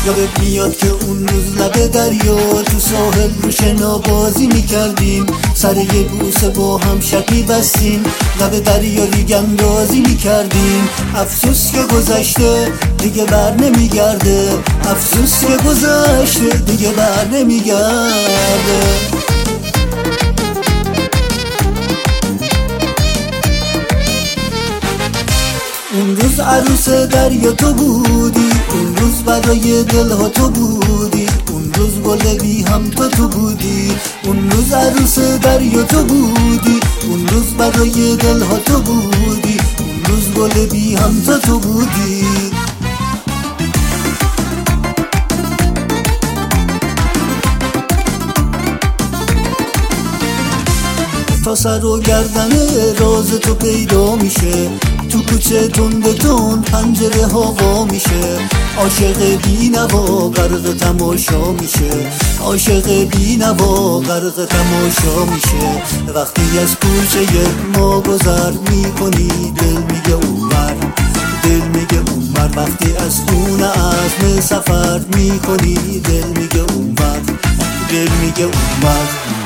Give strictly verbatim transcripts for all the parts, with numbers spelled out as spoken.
یادت میاد که اون روز لب دریا تو ساحل رو شنا بازی میکردیم، سر یه بوسه با هم شبی بستیم، لب دریا ریگ اندازی میکردیم. افسوس که گذشته دیگه بر نمیگرده، افسوس که گذشته دیگه بر نمیگرده. اون روز عروس دریا تو بودی، اون روز برای دلها تو بودی، اون روز گل بی هم تو تو بودی، اون روز عروس دریا تو بودی، اون روز برای دلها تو بودی، اون روز گل بی هم تو تو بودی. تا سر و گردن راز تو پیدا میشه، تو کوچه تند تند پنجره هوا میشه. عاشق بی نوا غرق تماشا میشه، عاشق بی نوا غرق تماشا میشه. وقتی از کوچه ما گذر میکنی دل میگه اونور، دل میگه اونور. وقتی از خونه عزم سفر میکنی دل میگه اونور، دل میگه اونور.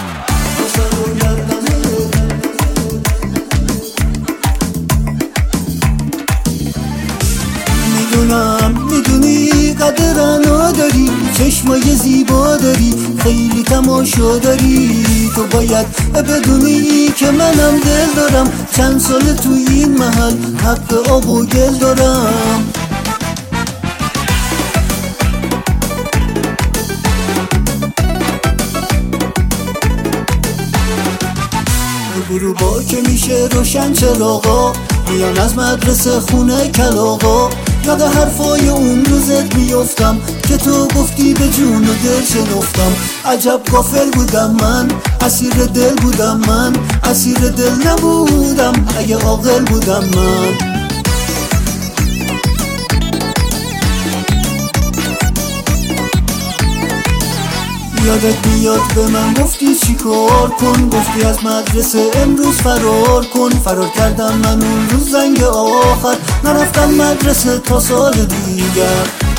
میدونم میدونی قدرنو داری، چشمای زیبا داری، خیلی تماشا داری. تو باید بدونی که منم دل دارم، چند سال تو این محل حق آب و گل دارم. غروبا که میشه روشن چراغا، میان از مدرسه خونه کلاغا. یاد حرفای اون روزت میافتم که تو گفتی به جون و دل شنفتم. عجب غافل بودم من، اسیر دل بودم من، اسیر دل نبودم اگه عاقل بودم من. یادت میاد به من گفتی چی کار کن، گفتی از مدرسه امروز فرار کن. فرار کردم من اون روز زنگ آخر، نرفتم مدرسه تا سال دیگر.